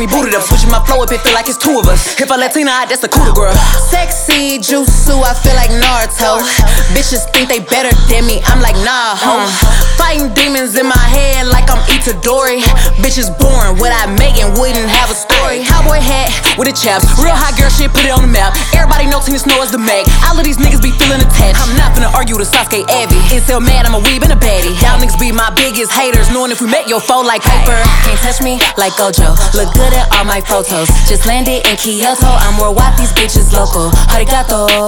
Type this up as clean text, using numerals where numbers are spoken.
me booted up. Switching my flow if it feel like it's two of us. If a Latina, that's a cooler girl. Sexy jutsu, I feel like Naruto. Bitches think they better than me, I'm like nah ho. Fighting demons in my head like I'm Itadori. Bitches boring, what I make and wouldn't have a story. Cowboy hat with a chaps, real hot girl shit, put it on the map. Everybody know Tina Snow is the Mac. All of these niggas be feeling attached. I'm not finna argue with Sasuke Abby. Incel mad, I'm a weeb and a baddie. Y'all niggas be my biggest haters, knowing if we met your foe like paper. Can't touch me like Gojo. Look good at all my photos. Just landed in Kyoto. I'm worldwide, these bitches local. Arigato.